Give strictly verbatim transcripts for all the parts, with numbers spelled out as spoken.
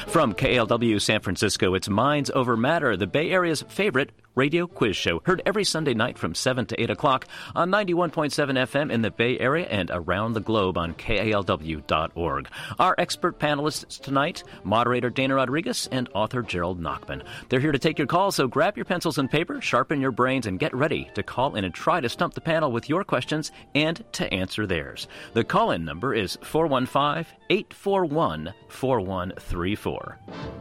From K L W San Francisco, it's Minds Over Matter, the Bay Area's favorite radio quiz show, heard every Sunday night from seven to eight o'clock on ninety-one point seven F M in the Bay Area and around the globe on K A L W dot org. Our expert panelists tonight, moderator Dana Rodriguez and author Gerald Nachman. They're here to take your calls, so grab your pencils and paper, sharpen your brains, and get ready to call in and try to stump the panel with your questions and to answer theirs. The call-in number is four one five, eight four one, four one three four.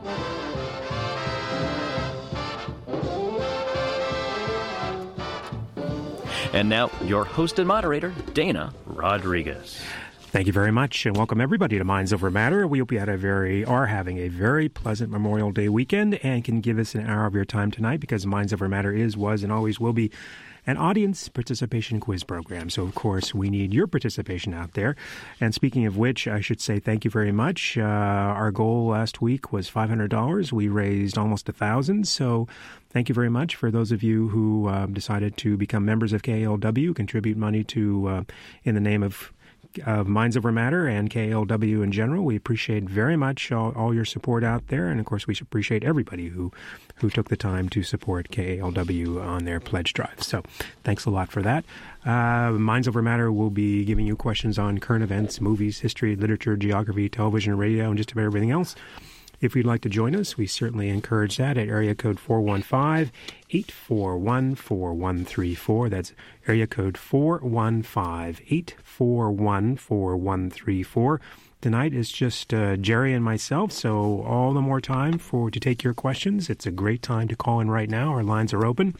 And now, your host and moderator, Dana Rodriguez. Thank you very much, and welcome everybody to Minds Over Matter. We hope you had a very, are having a very pleasant Memorial Day weekend and can give us an hour of your time tonight, because Minds Over Matter is, was, and always will be an audience participation quiz program. So, of course, we need your participation out there. And speaking of which, I should say thank you very much. Uh, our goal last week was five hundred dollars. We raised almost one thousand dollars. So thank you very much for those of you who uh, decided to become members of K A L W, contribute money to uh, in the name of of Minds Over Matter and K A L W in general. We appreciate very much all, all your support out there. And, of course, we appreciate everybody who, who took the time to support K A L W on their pledge drive. So thanks a lot for that. Uh, Minds Over Matter will be giving you questions on current events, movies, history, literature, geography, television, radio, and just about everything else. If you'd like to join us, we certainly encourage that at area code four one five, eight four one, four one three four. That's area code four one five, eight four one, four one three four. Tonight is just uh, Jerry and myself, so all the more time for to take your questions. It's a great time to call in right now. Our lines are open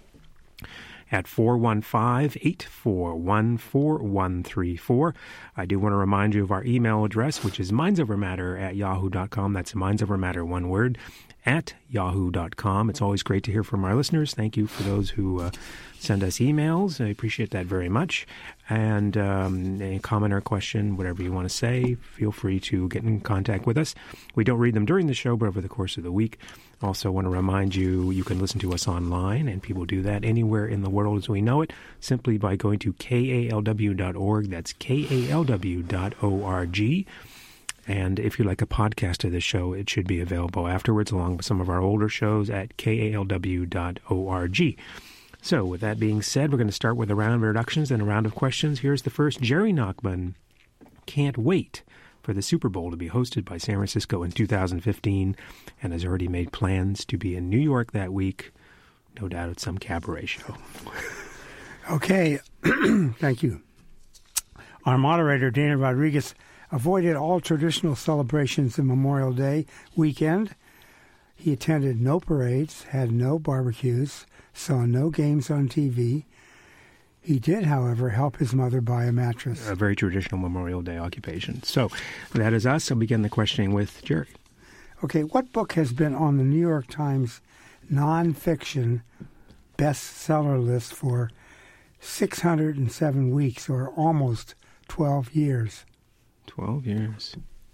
at four one five, eight four one, four one three four. I do want to remind you of our email address, which is mindsovermatter at yahoo dot com. That's mindsovermatter, one word, at yahoo dot com. It's always great to hear from our listeners. Thank you for those who uh, send us emails. I appreciate that very much. And um, a comment or question, whatever you want to say, feel free to get in contact with us. We don't read them during the show, but over the course of the week. Also want to remind you, you can listen to us online, and people do that anywhere in the world as we know it, simply by going to K A L W dot org. That's K A L W dot org. And if you'd like a podcast of this show, it should be available afterwards, along with some of our older shows at K A L W dot org. So, with that being said, we're going to start with a round of introductions and a round of questions. Here's the first. Jerry Nachman can't wait for the Super Bowl to be hosted by San Francisco in two thousand fifteen and has already made plans to be in New York that week, no doubt at some cabaret show. Okay, thank you. Our moderator, Dana Rodriguez, avoided all traditional celebrations of Memorial Day weekend. He attended no parades, had no barbecues, saw no games on T V. He did, however, help his mother buy a mattress. A very traditional Memorial Day occupation. So that is us. I'll begin the questioning with Jerry. Okay, what book has been on the New York Times nonfiction bestseller list for six hundred seven weeks, or almost twelve years? twelve years.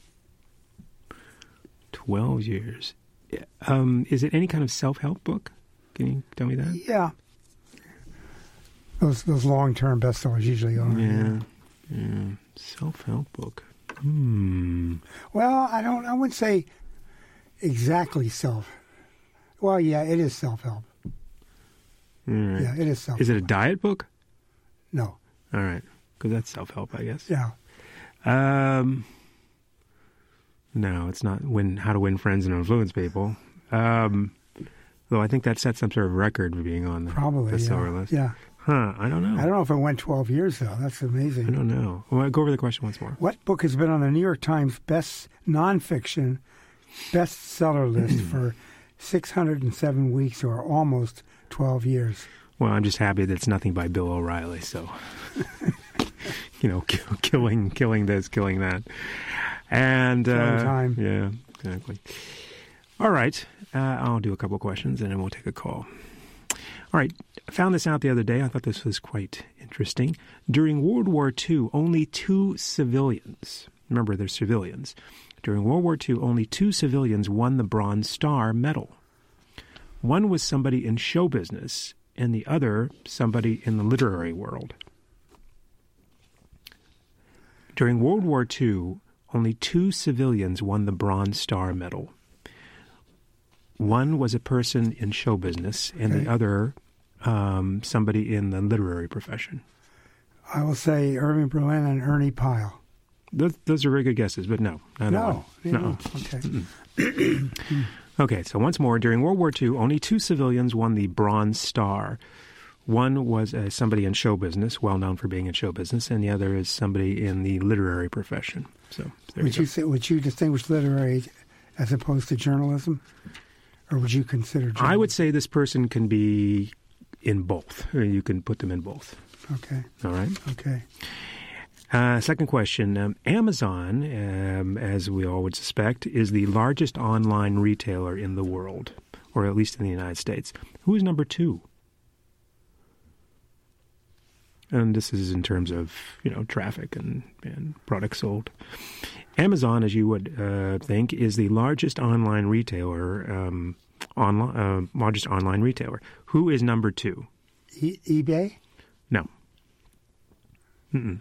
twelve years. Um, is it any kind of self-help book? Can you tell me that? Yeah. Those those long-term bestsellers usually are. Yeah. yeah. Self-help book. Hmm. Well, I don't. I wouldn't say exactly self. Well, yeah, it is self-help. Right. Yeah, it is self-help. Is it a diet book? No. All right. Because that's self-help, I guess. Yeah. Um. No, it's not win how to win friends and influence people. Um, though I think that sets some sort of record for being on the Probably, bestseller yeah. list. Yeah. Huh, I don't know. I don't know if it went twelve years, though. That's amazing. I don't know. Well, go over the question once more. What book has been on the New York Times best nonfiction bestseller list for six hundred seven weeks, or almost twelve years? Well, I'm just happy that it's nothing by Bill O'Reilly, so... you know, kill, killing killing this, killing that. And uh, time. Yeah, exactly. All right. Uh, I'll do a couple questions and then we'll take a call. All right. I found this out the other day. I thought this was quite interesting. During World War Two, only two civilians, remember they're civilians, during World War Two, only two civilians won the Bronze Star Medal. One was somebody in show business and the other somebody in the literary world. During World War Two, only two civilians won the Bronze Star Medal. One was a person in show business, and Okay. the other um, somebody in the literary profession. I will say Irving Berlin and Ernie Pyle. Those, those are very good guesses, but no. neither No. one. yeah, No. Okay. Okay, so once more, during World War Two, only two civilians won the Bronze Star. One was uh, somebody in show business, well known for being in show business, and the other is somebody in the literary profession. So there Would you you go. say, would you distinguish literary as opposed to journalism, or would you consider? Journalism? I would say this person can be in both. Uh, You can put them in both. Okay. All right. Okay. Uh, second question. Um, Amazon, um, as we all would suspect, is the largest online retailer in the world, or at least in the United States. Who is number two? And this is in terms of, you know, traffic and, and products sold. Amazon, as you would uh, think, is the largest online retailer, um, online, uh, largest online retailer. Who is number two? E- eBay? No. Mm-mm.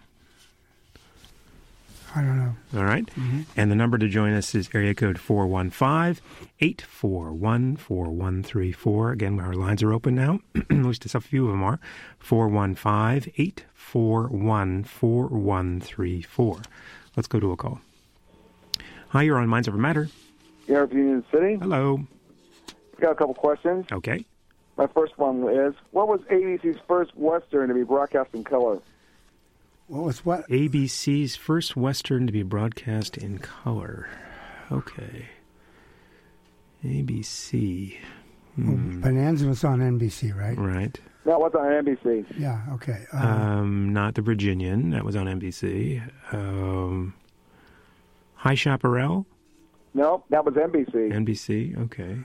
I don't know. All right. And the number to join us is area code four one five, eight four one, four one three four. Again, our lines are open now. At least a few of them are. four one five, eight four one, four one three four. Let's go to a call. Hi, you're on Minds Over Matter. Here from Union City. Hello. Got a couple questions. Okay. My first one is, what was A B C's first Western to be broadcast in color? What was what? A B C's first Western to be broadcast in color. Okay. A B C. Hmm. Bonanza was on N B C, right? Right. That was on N B C. Yeah. Okay. Uh, Um, not the Virginian. That was on N B C. Um, High Chaparral? No, that was N B C. N B C. Okay.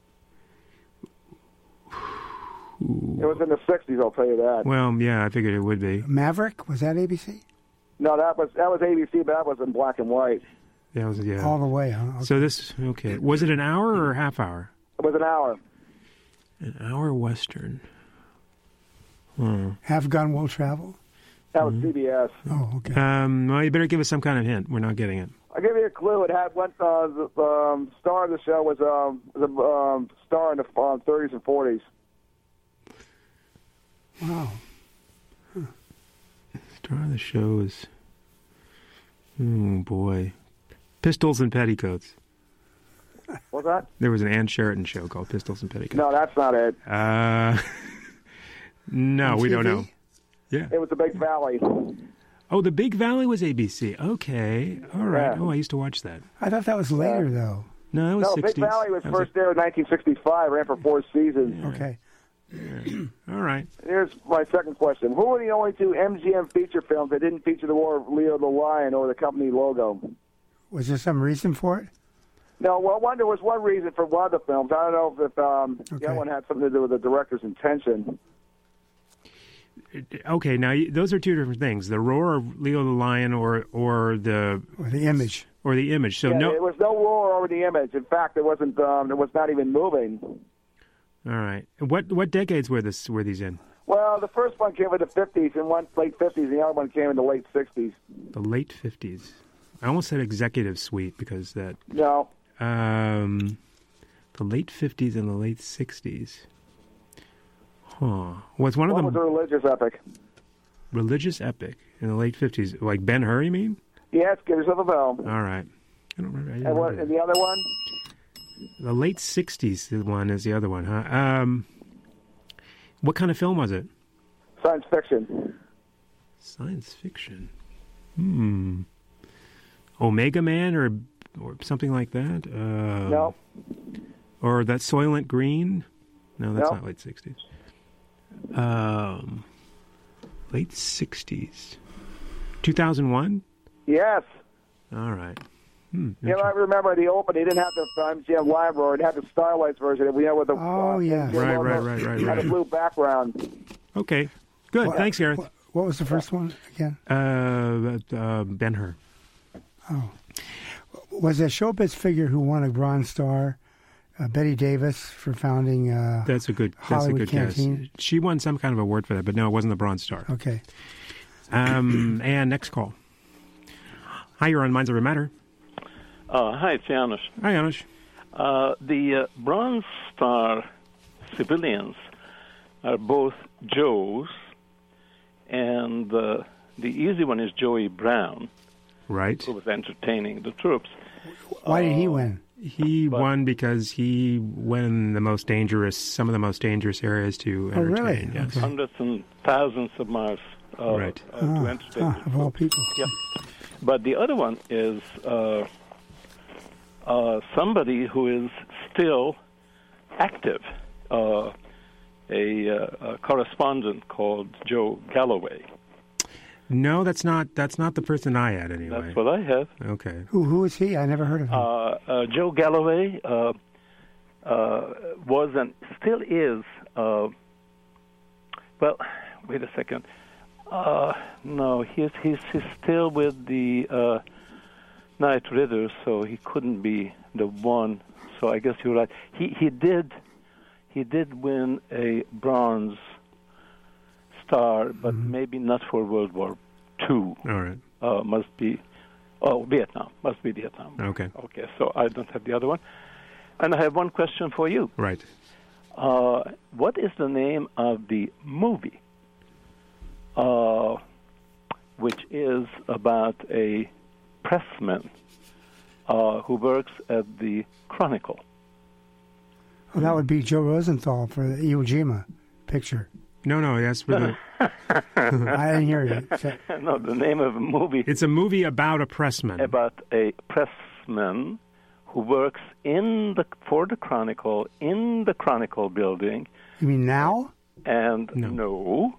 It was in the sixties, I'll tell you that. Well, yeah, I figured it would be. Maverick, was that A B C? No, that was that was A B C, but that was in black and white. That was yeah. All the way, huh? Okay. So this okay. Was it an hour or a half hour? It was an hour. An hour Western. Hmm. Have Gun Will Travel? That was C B S. Oh, okay. Um, well, you better give us some kind of hint. We're not getting it. I'll give you a clue. It had one, uh, the um, star of the show was um, the um, star in the um, thirties and forties. Wow. Star of the show is. Oh boy, Pistols and Petticoats. What's that? There was an Ann Sheraton show called Pistols and Petticoats. No, that's not it. Uh, no, On we don't T V? know. Yeah. It was the Big Valley. Oh, the Big Valley was A B C. Okay. All right. Yeah. Oh, I used to watch that. I thought that was later, though. No, that was No, sixties. Big Valley was That first aired in nineteen sixty-five, ran for four seasons. Okay. All right. Here's my second question. Who were the only two M G M feature films that didn't feature the War of Leo the Lion or the company logo? Was there some reason for it? No, well, one, there was one reason for one of the films. I don't know if, if um, Okay. the other one had something to do with the director's intention. Okay. Now y- those are two different things: the roar of Leo the Lion, or or the Or the image? or the image. So yeah, no. There was no roar over the image. In fact, it wasn't. Um, it was not even moving. All right. What what decades were this were these in? Well, the first one came in the fifties and one late fifties, and the other one came in the late sixties. The late fifties. I almost said Executive Suite because that. No, Um, the late fifties and the late sixties. Huh. Was one of one them was a religious epic. religious epic in the late fifties? Like Ben-Hur, you mean? Yes, give yourself a bell. All right. I don't remember. I didn't And, what, remember and the other one? that. The late sixties one is the other one, huh? Um, what kind of film was it? Science fiction. Science fiction. Hmm. Omega Man or or something like that? Uh, No. Or that Soylent Green? No, that's No. not late sixties. Um, late sixties. two thousand one? Yes. All right. Hmm, You know, I remember the open. They didn't have the M G M library. It had the Starlights version. We know with the Oh, uh, yeah. M G M Right, logo. right, right, right, It had right. a blue background. Okay. Good. What- Thanks, Gareth. What, what was the first one again? Uh, uh, Ben-Hur. Oh. Was a showbiz figure who won a Bronze Star, uh, Betty Davis, for founding. Uh, That's a good. That's Hollywood a good Canteen. guess. She won some kind of award for that, but no, it wasn't the Bronze Star. okay. Um, and next call. Hi, you're on Minds Over Matter. Uh, hi, it's Janusz. Hi, Janusz. Uh, the uh, Bronze Star civilians are both Joes, and uh, the easy one is Joey Brown, right? Who was entertaining the troops. Why did he Uh, win? He But- won because he went in the most dangerous, some of the most dangerous areas to Oh, really? entertain. Yes. Okay. Hundreds and thousands of miles uh, Right. uh, to Ah, entertain ah, the of all troops. people. Yeah. But the other one is uh, uh, somebody who is still active, uh, a, uh, a correspondent called Joe Galloway. No, that's not. That's not the person I had anyway. That's what I have. Okay. Who who is he? I never heard of him. Uh, uh, Joe Galloway uh, uh, was and still is. Uh, well, wait a second. Uh, no, he's he's he's still with the uh, Knight Ridder, so he couldn't be the one. So I guess you're right. He he did he did win a bronze star, but Mm-hmm. maybe not for World War Two. All right. Uh, must be oh Vietnam. Must be Vietnam. Okay. Okay, so I don't have the other one. And I have one question for you. Right. Uh, what is the name of the movie, uh, which is about a pressman uh, who works at the Chronicle? Well, that would be Joe Rosenthal for the Iwo Jima picture. No, no. That's for the. I didn't hear you. So- No, the name of a movie It's a movie about a pressman. about a pressman who works in the for the Chronicle in the Chronicle building. You mean now? And No. no,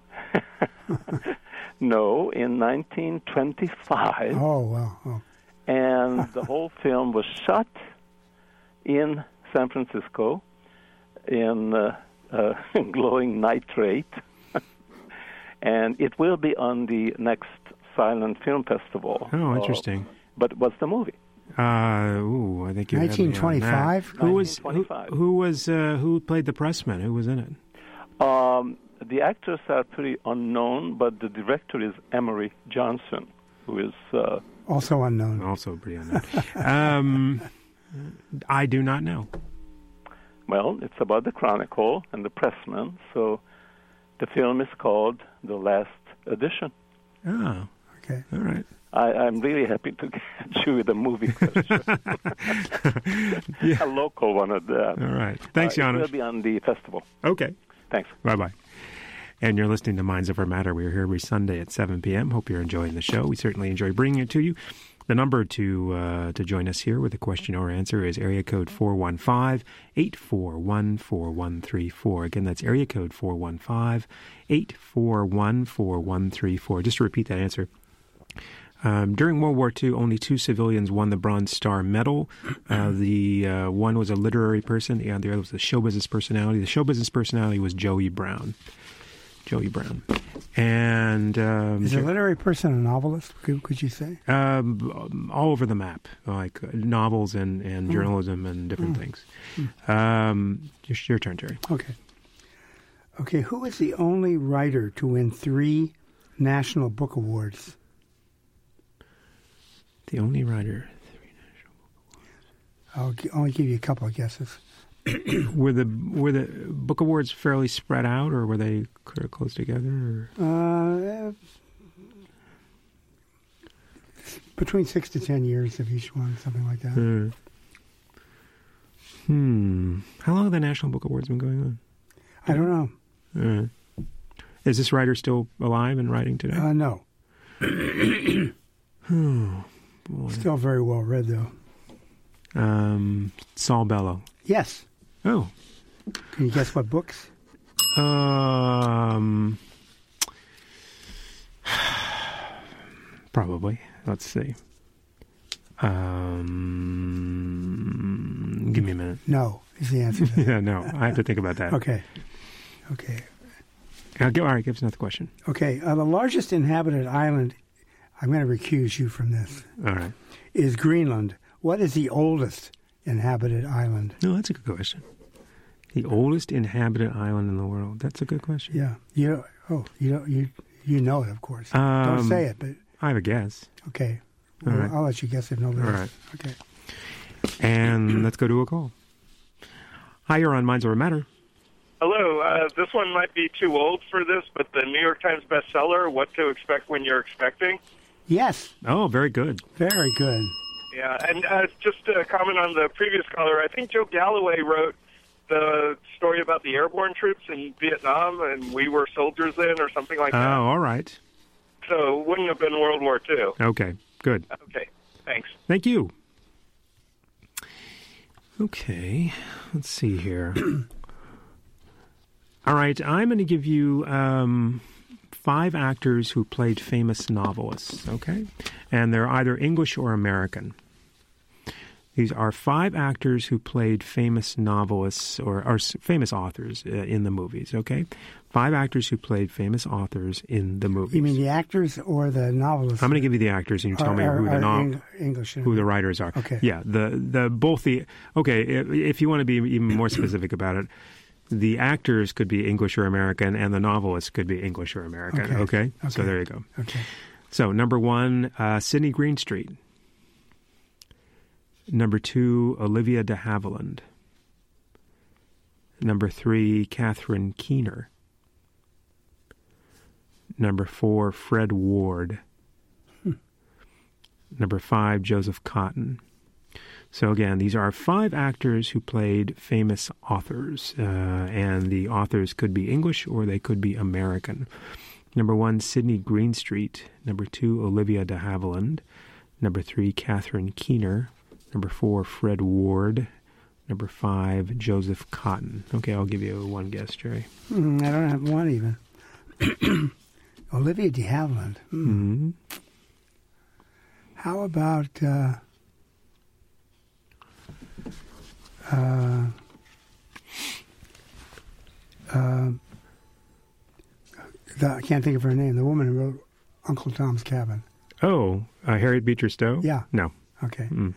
no, in nineteen twenty-five, Oh, well. Oh. and the whole film was shot in San Francisco in uh, uh, glowing nitrate, and it will be on the next Silent Film Festival. Oh, Uh, interesting. but what's the movie? Uh, ooh, I think you nineteen twenty-five? Who was who, nineteen twenty-five. who was uh, who played the pressman? Who was in it? Um, the actors are pretty unknown, but the director is Emery Johnson, who is uh, Also unknown. Also pretty unknown. um, I do not know. well, it's about the Chronicle and the pressman. So the film is called The Last Edition. Oh, Okay. all right. I, I'm really happy to get you with a movie question. Yeah. A local one at that. All right. Thanks, uh, It Janusz. will be on the festival. Okay. Thanks. Bye-bye. And you're listening to Minds Over Matter. We're here every Sunday at seven p.m. Hope you're enjoying the show. We certainly enjoy bringing it to you. The number to uh, to join us here with a question or answer is area code four one five, eight four one, four one three four. Again, that's area code four one five, eight four one, four one three four. Just to repeat that answer. Um, during World War Two, only two civilians won the Bronze Star Medal. Uh, the uh, one was a literary person, and the other was a show business personality. The show business personality was Joey Brown. Joey Brown. And um, Is a literary person a novelist, could, could you say? um, all over the map, like uh, novels and, and journalism and different things. Um, your, your turn, Terry. Okay. Okay, who is the only writer to win three National Book Awards? The only writer. I'll g- only give you a couple of guesses. Were the were the book awards fairly spread out, or were they cl- close together? Or? Uh, between six to ten years of each one, something like that. Uh, hmm. How long have the National Book Awards been going on? I don't know. Uh, is this writer still alive and writing today? Uh, no. oh, boy. Still very well read, though. Um, Saul Bellow. Yes. Oh. Can you guess what books? Um. Probably. Let's see. Um. Give me a minute. No, is the answer. to that. Yeah, no. I have to think about that. Okay. Okay. I'll give, all right, give us another question. Okay. Uh, the largest inhabited island, I'm going to recuse you from this, All right. is Greenland. What is the oldest inhabited island? No, that's a good question. The oldest inhabited island in the world. That's a good question. Yeah. You oh, you know you you know it, of course. Um, Don't say it, but I have a guess. okay. All Well, right. I'll let you guess if nobody All else. right. Okay. And let's go to a call. Hi, you're on Minds Over Matter. Hello. Uh, this one might be too old for this, but the New York Times bestseller, What to Expect When You're Expecting. Yes. Oh, very good. Very good. Yeah, and uh, just to comment on the previous caller, I think Joe Galloway wrote the story about the airborne troops in Vietnam, and we were soldiers then, or something like Oh, that. all right. So it wouldn't have been World War Two. Okay, good. Okay, thanks. Thank you. Okay, let's see here. All right, I'm going to give you um, five actors who played famous novelists, okay? And they're either English or American. These are five actors who played famous novelists or, or famous authors uh, in the movies, okay? Five actors who played famous authors in the movies. You mean the actors or the novelists? I'm going to give you the actors, and you tell Are- me are- who the are no- Eng- English, who the writers are. Okay. Yeah, the the both the okay. If, if you want to be even more specific about it, the actors could be English or American, and the novelists could be English or American. Okay. Okay. So Okay. there you go. Okay. So number one, uh, Sidney Greenstreet. Number two, Olivia de Havilland. Number three, Catherine Keener. Number four, Fred Ward. Hmm. Number five, Joseph Cotton. So again, these are five actors who played famous authors, uh, and the authors could be English or they could be American. Number one, Sidney Greenstreet. Number two, Olivia de Havilland. Number three, Catherine Keener. Number four, Fred Ward. Number five, Joseph Cotton. Okay, I'll give you one guess, Jerry. Mm, I don't have one even. Olivia de Havilland. Mm. Mm-hmm. How about uh, uh, uh, the, I can't think of her name. The woman who wrote Uncle Tom's Cabin. Oh, uh, Harriet Beecher Stowe? Yeah. No. Okay. Mm.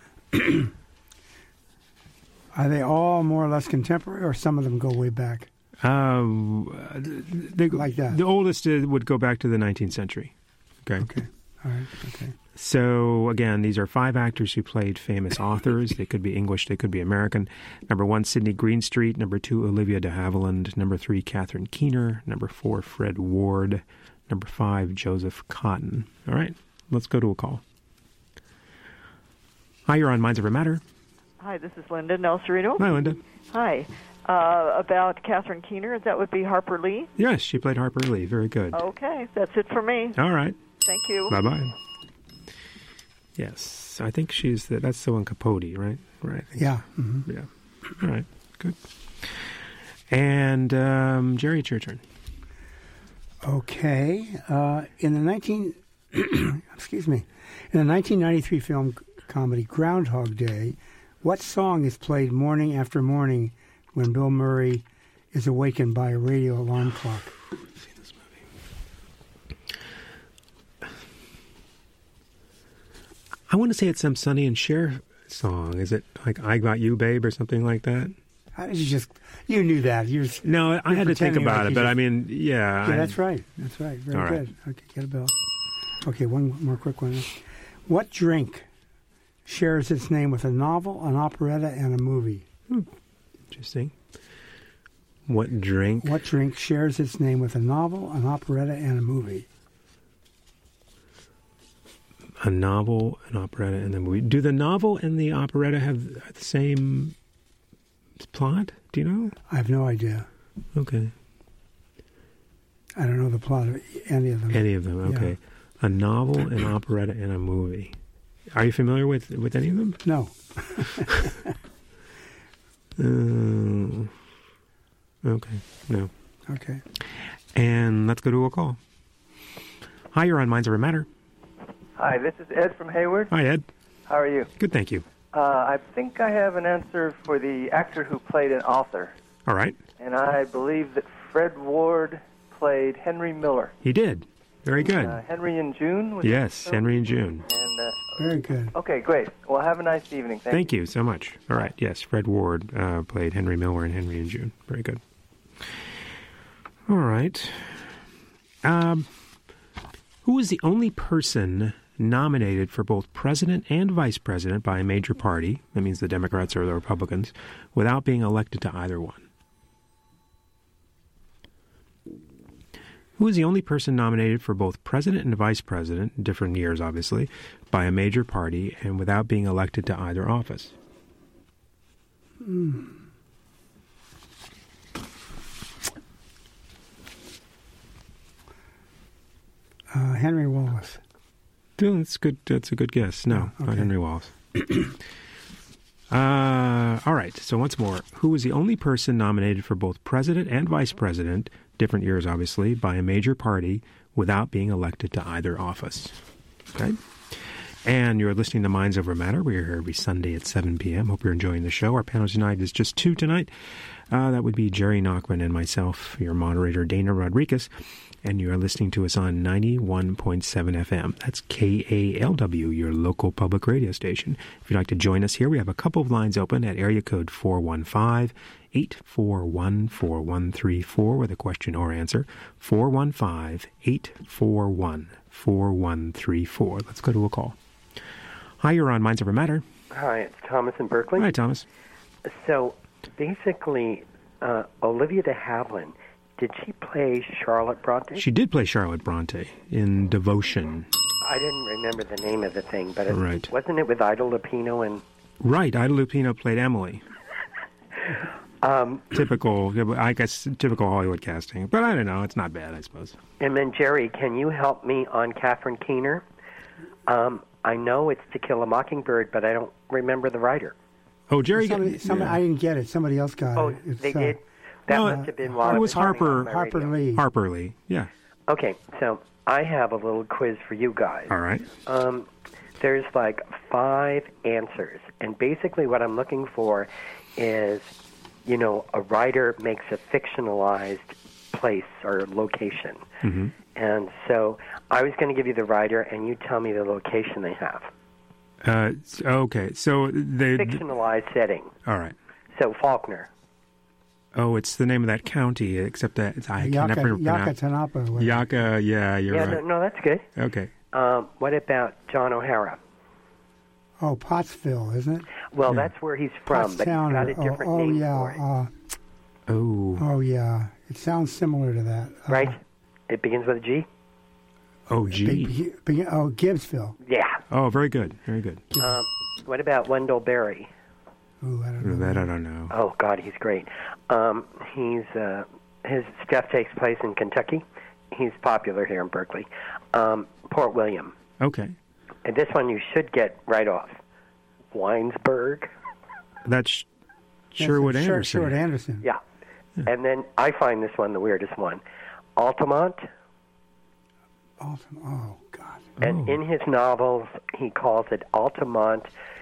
Are they all more or less contemporary, or some of them go way back? Um, they, Like that. The oldest uh, would go back to the nineteenth century. Okay. Okay. All right. Okay. So, again, these are five actors who played famous authors. They could be English, they could be American. Number one, Sidney Greenstreet. Number two, Olivia de Havilland. Number three, Catherine Keener. Number four, Fred Ward. Number five, Joseph Cotton. All right, let's go to a call. Hi, you're on Minds Over Matter. Hi, this is Linda Nelsarito. Hi, Linda. Hi. Uh, about Catherine Keener, that would be Harper Lee? Yes, she played Harper Lee. Very good. Okay, that's it for me. All right. Thank you. Bye-bye. Yes, I think she's the, that's the one Capote, right? Right. Yeah. Mm-hmm. Yeah. All right. Good. And um, Jerry, it's your turn. Okay. Uh, in the nineteen excuse me, in the nineteen ninety-three film comedy Groundhog Day, what song is played morning after morning when Bill Murray is awakened by a radio alarm clock? I've seen this movie. I want to say it's some Sonny and Cher song. Is it like "I Got You, Babe" or something like that? How did you just you knew that? You're, No, I you're had to think pretending about like it, you but just- I mean, yeah. Yeah, I- that's right. That's right. Very All right. good. Okay, get a bell. Okay, one more quick one. What drink shares its name with a novel, an operetta, and a movie? Interesting. What drink? What drink shares its name with a novel, an operetta, and a movie? A novel, an operetta, and the movie. Do the novel and the operetta have the same plot? Do you know? I have no idea. Okay. I don't know the plot of any of them. Any of them, okay. Yeah. A novel, an operetta, and a movie. Are you familiar with, with any of them? No. Uh, okay, no. Okay. And let's go to a call. Hi, you're on Minds Over Matter. Hi, this is Ed from Hayward. Hi, Ed. How are you? Good, thank you. Uh, I think I have an answer for the actor who played an author, All right. and I believe that Fred Ward played Henry Miller. He did. Very good. Uh, Henry and June? Was Yes, that so? Henry and June. And, uh, Very good. okay, great. Well, have a nice evening. Thank, Thank you so much. All right, yes, Fred Ward uh, played Henry Miller and Henry and June. Very good. All right. Um, who was the only person nominated for both president and vice president by a major party, that means the Democrats or the Republicans, without being elected to either one? Who is the only person nominated for both president and vice president, different years obviously, by a major party and without being elected to either office? Hmm. Uh, Henry Wallace. That's good. That's a good guess. No, oh, okay. not Henry Wallace. uh, all right. So once more, who was the only person nominated for both president and vice president, different years obviously, by a major party without being elected to either office? Okay. And you're listening to Minds Over Matter. We're here every Sunday at seven p.m. Hope you're enjoying the show. Our panel tonight is just two tonight. Uh, that would be Jerry Nachman and myself, your moderator, Dana Rodriguez. And you are listening to us on ninety-one point seven F M. That's K A L W, your local public radio station. If you'd like to join us here, we have a couple of lines open at area code four one five, eight four one, four one three four with a question or answer. four one five, eight four one, four one three four. Let's go to a call. Hi, you're on Minds Over Matter. Hi, it's Thomas in Berkeley. Hi, Thomas. So, basically, uh, Olivia de Havilland, did she play Charlotte Bronte? She did play Charlotte Bronte in Devotion. I didn't remember the name of the thing, but it, right. wasn't it with Ida Lupino and... Right, Ida Lupino played Emily. um, typical, I guess, typical Hollywood casting. But I don't know, it's not bad, I suppose. And then, Jerry, can you help me on Catherine Keener? Um, I know it's To Kill a Mockingbird, but I don't remember the writer. Oh, Jerry... Somebody, somebody, yeah. I didn't get it. Somebody else got oh, it. It's, they uh, did? That no, must have been while it was Harper, Harper radio. Lee. Harper Lee, yeah. Okay, so I have a little quiz for you guys. All right. Um, there's like five answers, and basically what I'm looking for is, you know, a writer makes a fictionalized place or location. Mm-hmm. And so I was going to give you the writer, and you tell me the location they have. Uh, okay, so they... Fictionalized setting. All right. So Faulkner. Oh, it's the name of that county, except that it's, I Yaka, can never pronounce. Yakatanapa. Yaka, yeah, you're yeah, right. no, no, that's good. Okay. Um, what about John O'Hara? Oh, Pottsville, isn't it? Well, yeah. that's where he's from, but he's Pottstown got a or- different oh, oh, name yeah, for it. uh, Oh. oh, yeah. It sounds similar to that. Uh, Right? It begins with a G? Oh, gee. Be, be, oh, Gibbsville. Yeah. Oh, very good, very good. Um, what about Wendell Berry? Ooh, I don't know. That I don't know. Oh, God, he's great. Um, he's uh, his stuff takes place in Kentucky. He's popular here in Berkeley. Um, Port William. Okay. And this one you should get right off. Winesburg. That's Yes, Sherwood it's Anderson. Sher- Sherwood Anderson. Yeah. yeah. And then I find this one the weirdest one. Altamont. Altam- oh, God. And Oh. in his novels, he calls it Altamont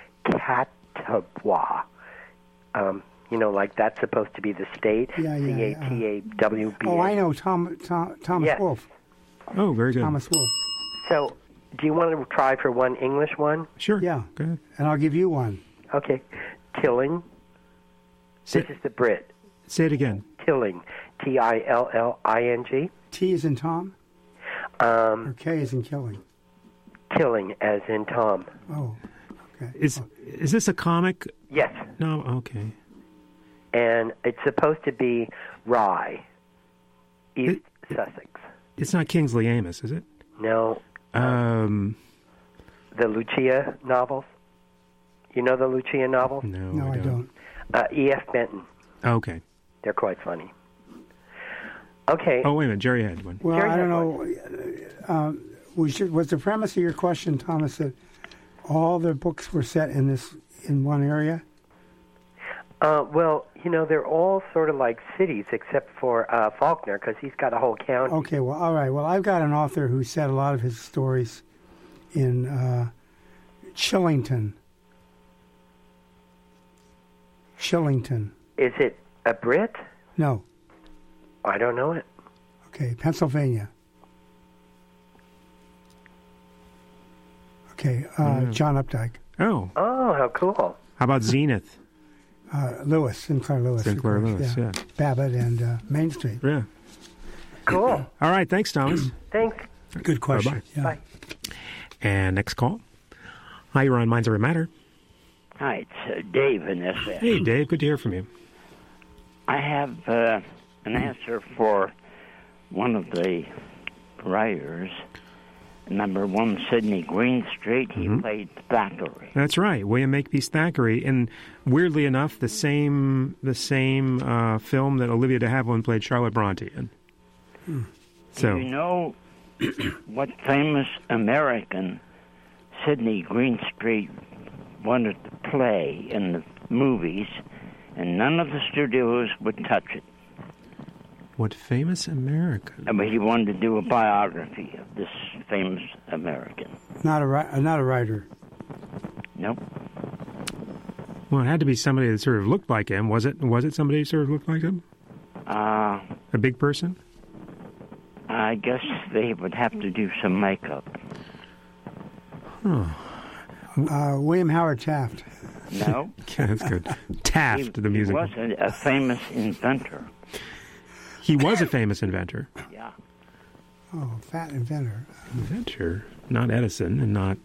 Catawba. Um, you know, like that's supposed to be the state. Yeah, yeah, C A T A W B A. Oh, I know Tom, Tom Thomas Yes. Wolfe. Oh, very good. Thomas Wolfe. So, do you want to try for one English one? Sure. Yeah. Go ahead. And I'll give you one. Okay. Tilling. Say, This is the Brit. say it again. Tilling. T I L L I N G. T is in Tom, or Um, K is in Killing. Tilling, as in Tom. Oh, okay. Is is this a comic? Yes. No. Okay. And it's supposed to be Rye, East Sussex. It's not Kingsley Amis, is it? No. Um. The Lucia novels. You know the Lucia novels? No. No, I don't. Uh, E F Benton. Okay. They're quite funny. Okay. Oh, wait a minute. Jerry had one. Well, Jerry I don't had know. Um, we should, was the premise of your question, Thomas, that all the books were set in this in one area? Uh, well, you know, they're all sort of like cities except for uh, Faulkner because he's got a whole county. Okay, well, all right. Well, I've got an author who set a lot of his stories in uh, Chillington. Chillington. Is it a Brit? No. I don't know it. Okay, Pennsylvania. Okay, uh, Mm. John Updike. Oh. Oh, how cool. How about Zenith? Uh, Lewis, Sinclair Lewis. of Sinclair course, Lewis, yeah. Babbitt and uh, Main Street. Yeah. Cool. All right. Thanks, Thomas. Thanks. Good question. Bye-bye. Yeah. Bye. And next call. Hi, you're on Minds Over Matter. Hi, it's uh, Dave in S S. Hey, Dave. Good to hear from you. I have uh, an answer for one of the writers. Number one, Sidney Greenstreet. He Mm-hmm. played Thackeray. That's right, William Makepeace Thackeray, and weirdly enough, the same the same uh, film that Olivia de Havilland played Charlotte Bronte in. Hmm. So, Do you know what famous American Sidney Greenstreet wanted to play in the movies, and none of the studios would touch it? what famous American? I mean, he wanted to do a biography of this famous American. Not a ri- not a writer. Nope. Well, it had to be somebody that sort of looked like him. Was it? Was it somebody who sort of looked like him? Uh, A big person? I guess they would have to do some makeup. Huh. Uh, William Howard Taft. No. Yeah, that's good. Taft, he, the music. He was a, a famous inventor. He was a famous inventor. Yeah. Oh, fat inventor. Inventor, not Edison, and not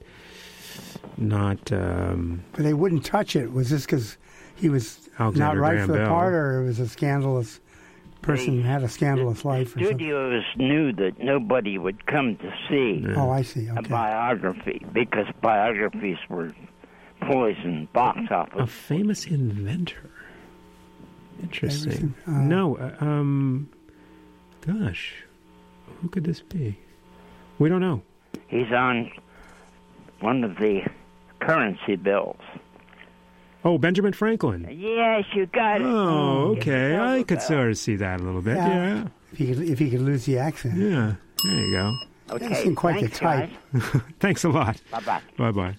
not. Um, But they wouldn't touch it. Was this because he was Alexander not right Graham for the Bell. part, or it was a scandalous person who had a scandalous life? Or something? Studios knew that nobody would come to see Oh, I see. a Okay. biography because biographies were poison box office. a famous inventor. Interesting. Uh, no, uh, um, gosh, who could this be? We don't know. He's on one of the currency bills. Oh, Benjamin Franklin. Yes, you got it. Oh, okay. I could sort of see that a little bit. Yeah. Yeah. If he could, if he could lose the accent. Yeah. There you go. Okay, Doesn't seem quite thanks, the type. guys. Thanks a lot. Bye-bye. Bye-bye.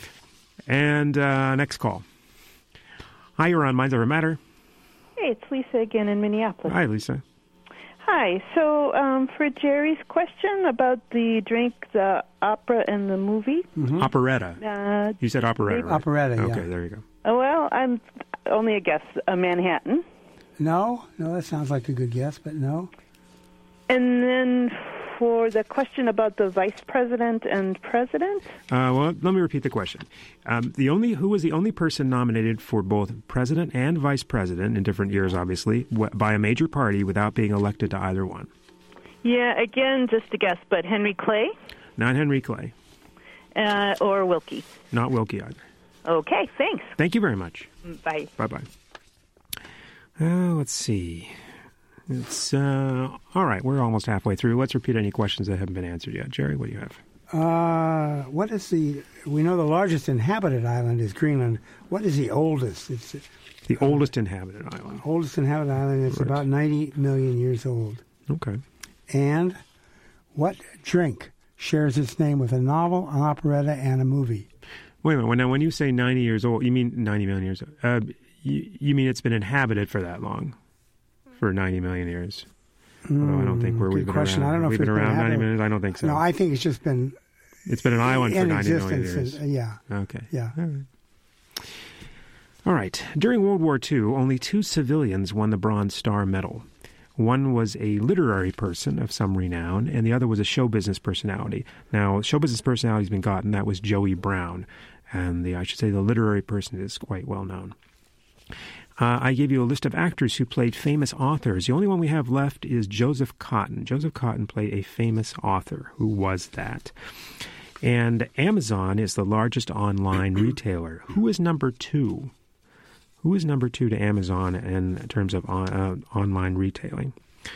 And uh, next call. Hi, you're on Minds Over Matter. Hey, it's Lisa again in Minneapolis. Hi, Lisa. Hi. So um, for Jerry's question about the drink, the opera, and the movie. Mm-hmm. Operetta. Uh, You said operetta, right? Operetta, yeah. Okay, there you go. oh, well, I'm only a guess. A Manhattan. No, no, that sounds like a good guess, but no. And then for the question about the vice president and president. Uh, well, let me repeat the question. Um, the only who was the only person nominated for both president and vice president in different years, obviously, w- by a major party without being elected to either one? Yeah, again, just a guess, but Henry Clay Not Henry Clay. uh, or Wilkie. Not Wilkie either. Okay, thanks. Thank you very much. Bye. Bye-bye. Uh, let's see. It's uh, all right. We're almost halfway through. Let's repeat any questions that haven't been answered yet. Jerry, what do you have? Uh, what is the? We know the largest inhabited island is Greenland. What is the oldest? It's The oldest inhabited island. oldest inhabited island. It's Right. about ninety million years old. Okay. And what drink shares its name with a novel, an operetta, and a movie? Wait a minute. When, now, when you say ninety years old, you mean ninety million years old. Uh, you, you mean it's been inhabited for that long? For ninety million years? Although I don't think we're Good we've been question. around. I don't know if we've been it's been around ninety inhabited. million. I don't think so. No, I think it's just been It's been an island for in ninety million existence. years. and- yeah, Okay. yeah. All right. All right. During World War Two, only two civilians won the Bronze Star Medal. One was a literary person of some renown, and the other was a show business personality. Now, show business personality has been gotten. That was Joey Brown, and the I should say the literary person is quite well known. Uh, I gave you a list of actors who played famous authors. The only one we have left is Joseph Cotton. Joseph Cotton played a famous author. Who was that? And Amazon is the largest online retailer. Who is number two? Who is number two to Amazon in terms of on, uh, online retailing?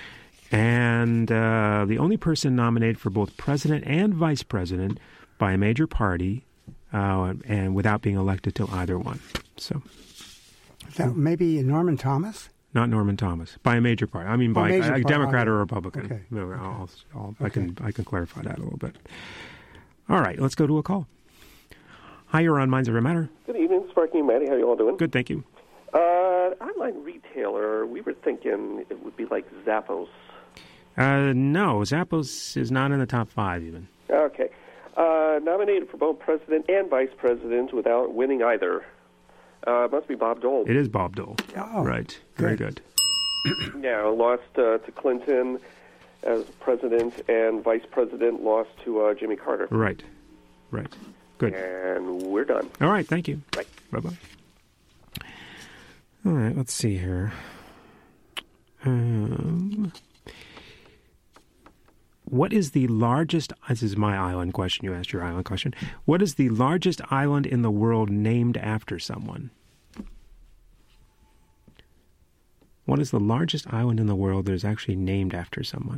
And uh, the only person nominated for both president and vice president by a major party uh, and without being elected to either one. So... That maybe Norman Thomas. Not Norman Thomas. By a major party. I mean, by major a, a party. Democrat or a Republican. Okay. No, I'll, I'll, I Okay. can I can clarify that a little bit. All right, let's go to a call. Hi, you're on Minds Over Matter. Good evening, Sparky and Maddie. How you all doing? Good, thank you. Uh, online retailer, we were thinking it would be like Zappos. Uh, no, Zappos is not in the top five even. Okay. Uh, nominated for both president and vice president without winning either. Uh, it must be Bob Dole. It is Bob Dole. Oh, right. Very good. Yeah, lost uh, to Clinton as president, and vice president lost to uh, Jimmy Carter. Right. Right. Good. And we're done. All right. Thank you. Right. Bye-bye. All right. Let's see here. Um, what is the largest... This is my island question. You asked your island question. What is the largest island in the world named after someone? What is the largest island in the world that is actually named after someone?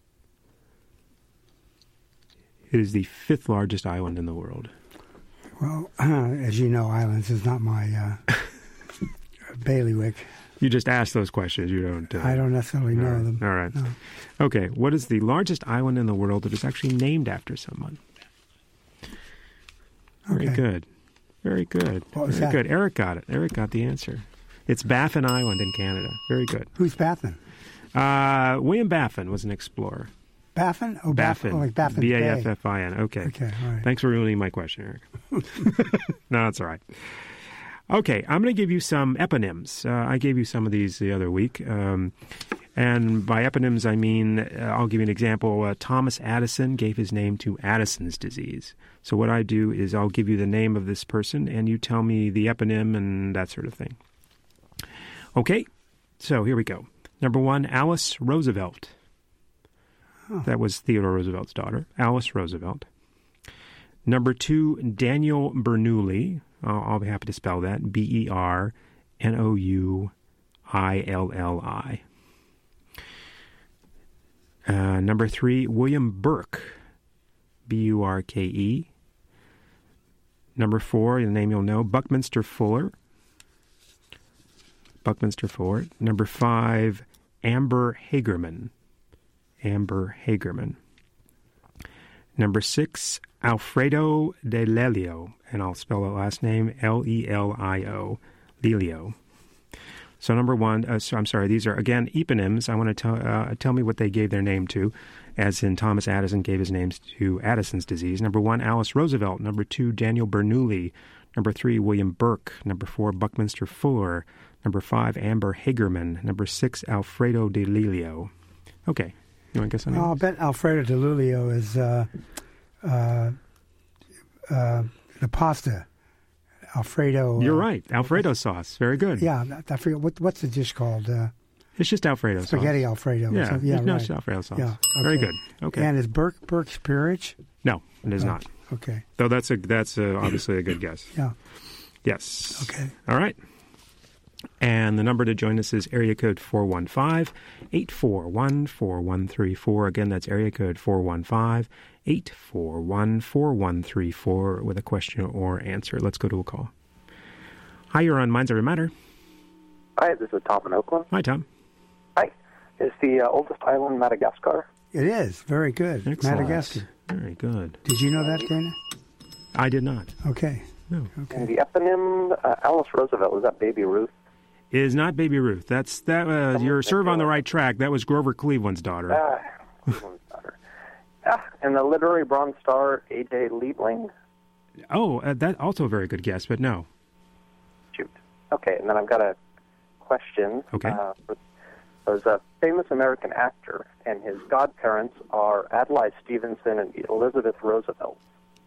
It is the fifth largest island in the world. Well, uh, as you know, islands is not my uh, bailiwick. You just ask those questions. You don't... Uh, I don't necessarily know all right, them. All right. No. Okay. What is the largest island in the world that is actually named after someone? Very Okay. good. Very good. What was Very that? good. Eric got it. Eric got the answer. It's Baffin Island in Canada. Very good. Who's Baffin? Uh, William Baffin was an explorer. Baffin? Oh, Baffin. Oh, like Baffin's B A F Bay. F I N. Okay. Okay, all right. Thanks for ruining my question, Eric. No, that's all right. Okay, I'm going to give you some eponyms. Uh, I gave you some of these the other week. Um, and by eponyms, I mean, uh, I'll give you an example. Uh, Thomas Addison gave his name to Addison's disease. So what I do is I'll give you the name of this person, and you tell me the eponym and that sort of thing. Okay, so here we go. Number one, Alice Roosevelt. Oh. That was Theodore Roosevelt's daughter, Alice Roosevelt. Number two, Daniel Bernoulli. I'll, I'll be happy to spell that. B E R N O U I L L I. Uh, number three, William Burke. B U R K E. Number four, the name you'll know, Buckminster Fuller. Buckminster Fuller. Number five, Amber Hagerman. Amber Hagerman. Number six, Alfredo de Lelio, and I'll spell the last name L E L I O, Lelio. So number one, uh, so I'm sorry, these are, again, eponyms. I want to tell uh, tell me what they gave their name to, as in Thomas Addison gave his names to Addison's disease. Number one, Alice Roosevelt. Number two, Daniel Bernoulli. Number three, William Burke. Number four, Buckminster Fuller. Number five, Amber Hagerman. Number six, Alfredo de Lelio. Okay. You want to guess on Well, I'll bet Alfredo de Lulio is uh, uh, uh, the pasta. Alfredo. You're uh, right. Alfredo sauce. Very good. Yeah, I forget what what's the dish called. Uh, It's just Alfredo spaghetti sauce. Alfredo. or Yeah, something. yeah, no, right. it's Alfredo sauce. Yeah, Very okay. good. Okay. And is Burke Burke's peerage? No, it is Oh, not. Okay. Though that's a that's a, obviously a good guess. Yeah. Yes. Okay. All right. And the number to join us is area code four one five, eight four one, four one three four. Again, that's area code four one five, eight four one, four one three four with a question or answer. Let's go to a call. Hi, you're on Minds Over Matter. Hi, this is Tom in Oakland. Hi, Tom. Hi. Is the uh, oldest island Madagascar? It is. Very good. Excellent. Madagascar. Very good. Did you know that, Dana? I did not. Okay. No. And the eponym uh, Alice Roosevelt, was that Baby Ruth? It is not Baby Ruth. That's that. Uh, you're sort of on the right track. That was Grover Cleveland's daughter. Ah, Cleveland's daughter. Ah, and the literary Bronze Star, A J Liebling? Oh, uh, that also a very good guess, but no. Shoot. Okay, and then I've got a question. Okay. Uh, for, there's a famous American actor, and his godparents are Adlai Stevenson and Elizabeth Roosevelt.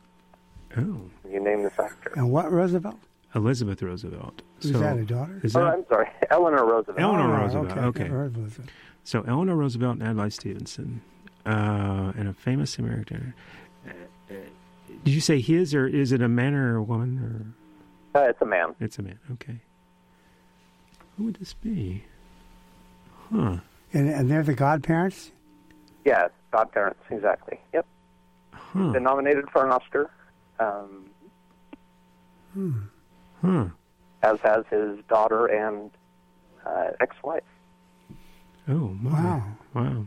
Oh. You name this actor. And what Roosevelt? Elizabeth Roosevelt. Is that a daughter? Is oh, that I'm sorry, Eleanor Roosevelt. Eleanor Oh, Roosevelt? okay. Okay. Never heard of Elizabeth. So Eleanor Roosevelt and Adlai Stevenson, uh, and a famous American. Uh, uh, did you say his, or is it a man or a woman? Or Uh, it's a man. it's a man. Okay. Who would this be? Huh. And, and they're the godparents? Yeah, godparents, exactly. Yep. Huh. Been nominated for an Oscar, um, Hmm. Huh. as has his daughter and uh, ex-wife. Oh, my. Wow. Wow.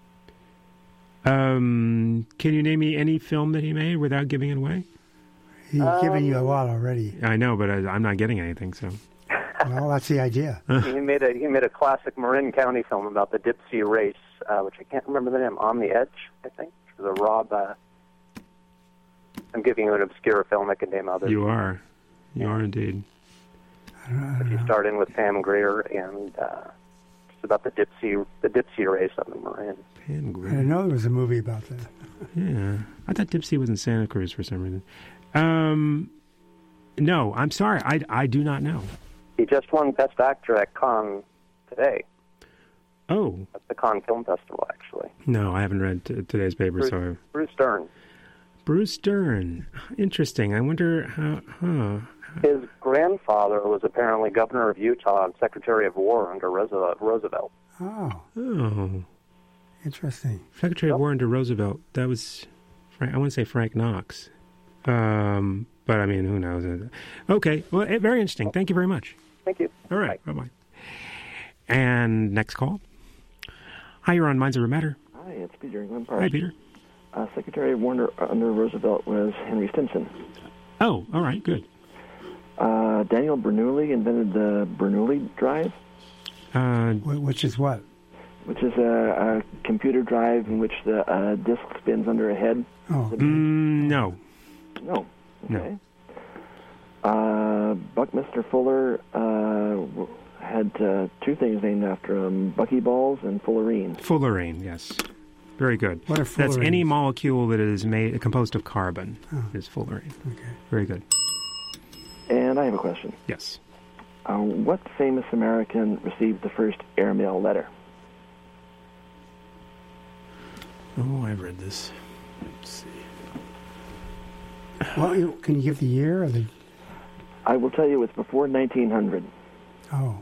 Um, can you name me any film that he made without giving it away? He's Um, giving you a lot already. I know, but I, I'm not getting anything, so. Well, that's the idea. he made a he made a classic Marin County film about the Dipsy race, uh, which I can't remember the name. On the Edge, I think. It was a Rob. Uh, I'm giving you an obscure film. I can name others. You are. You are indeed. I don't, I don't He know. starred in with Pam Grier and uh, It's about the Dipsy the Dipsy race on the Marin. I didn't know there was a movie about that. Yeah, I thought Dipsy was in Santa Cruz for some reason. Um, no, I'm sorry, I, I do not know. He just won Best Actor at Cannes today. Oh. At the Cannes Film Festival, actually. No, I haven't read t- today's paper, Bruce, so... Bruce Dern. Bruce Dern. Interesting. I wonder how... Huh. His grandfather was apparently governor of Utah and Secretary of War under Roosevelt. Oh. Oh. Interesting. Secretary Yep. of War under Roosevelt. That was... Frank, I want to say Frank Knox. Um, but, I mean, who knows? Okay. Well, eh, very interesting. Thank you very much. Thank you. All right. Bye. Bye-bye. And next call. Hi, you're on Minds Over Matter. Hi, it's Peter England Park. Hi, Peter. Uh, Secretary of War under Roosevelt was Henry Stimson. Oh, all right, good. Uh, Daniel Bernoulli invented the Bernoulli drive. Uh, which is what? Which is a, a computer drive in which the uh, disk spins under a head. Oh, mm, no. No. Okay. No. Uh, Buckminster Fuller uh, w- had uh, two things named after him, buckyballs and fullerene. Fullerene, yes. Very good. What are That's fullerenes? any molecule that is made composed of carbon Oh. is fullerene. Okay. Very good. And I have a question. Yes. Uh, what famous American received the first airmail letter? Oh, I've read this. Let's see. Well, you, can you give the year or the... I will tell you it's before nineteen hundred. Oh.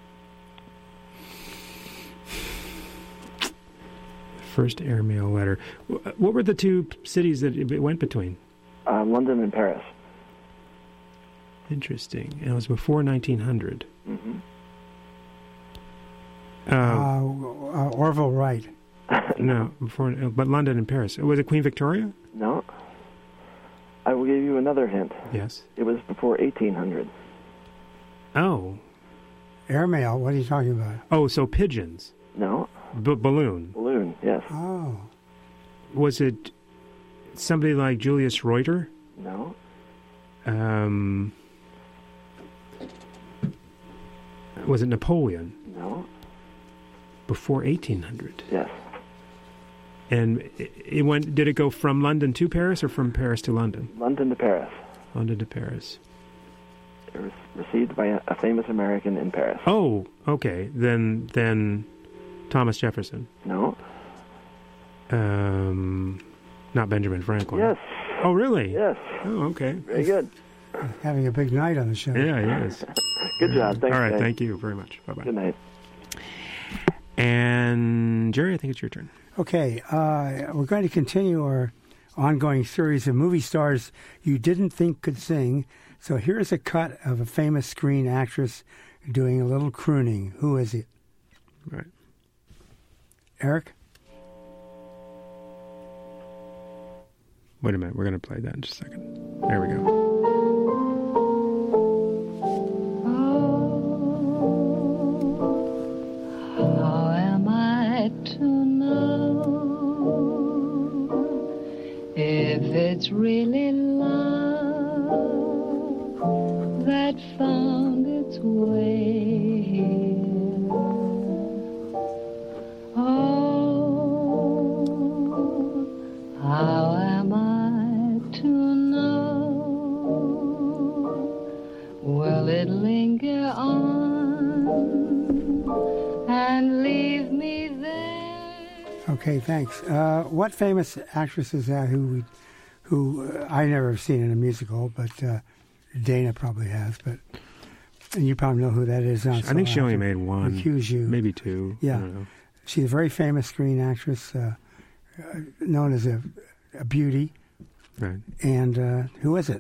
First airmail letter. Wh- What were the two cities that it went between? Uh, London and Paris. Interesting. And it was before nineteen hundred. Mm-hmm. Uh, Uh, uh, Orville Wright. no, before, but London and Paris. Was it Queen Victoria? No. I will give you another hint. Yes. It was before eighteen hundred. Oh. Airmail, what are you talking about? Oh, so pigeons. No. B- balloon. Balloon, yes. Oh. Was it somebody like Julius Reuter? No. Um, was it Napoleon? No. Before eighteen hundred. Yes. And it, it went. Did it go from London to Paris or from Paris to London? London to Paris. London to Paris. It was received by a, a famous American in Paris. Oh, okay. Then, then Thomas Jefferson. No. Um, not Benjamin Franklin. Yes. Oh, really? Yes. Oh, okay. Very good. Having a big night on the show. Yeah, he is. Good job. Thanks, All right. Dave. Thank you very much. Bye bye. Good night. And Jerry, I think it's your turn. Okay, uh, we're going to continue our ongoing series of movie stars you didn't think could sing. So here's a cut of a famous screen actress doing a little crooning. Who is it? Right. Eric? Wait a minute. We're going to play that in just a second. There we go. How am I to know if it's really love that found its way here? Oh, how am I to know? Will it linger on and leave me there? Okay, thanks. Uh, what famous actress is that who we, who uh, I never have seen in a musical, but uh, Dana probably has, but and you probably know who that is. Now, I so think she I'll only have to made one. Accuse you. Maybe two. Yeah. I don't know. She's a very famous screen actress, uh, uh, known as a, a beauty. Right. And uh, who is it?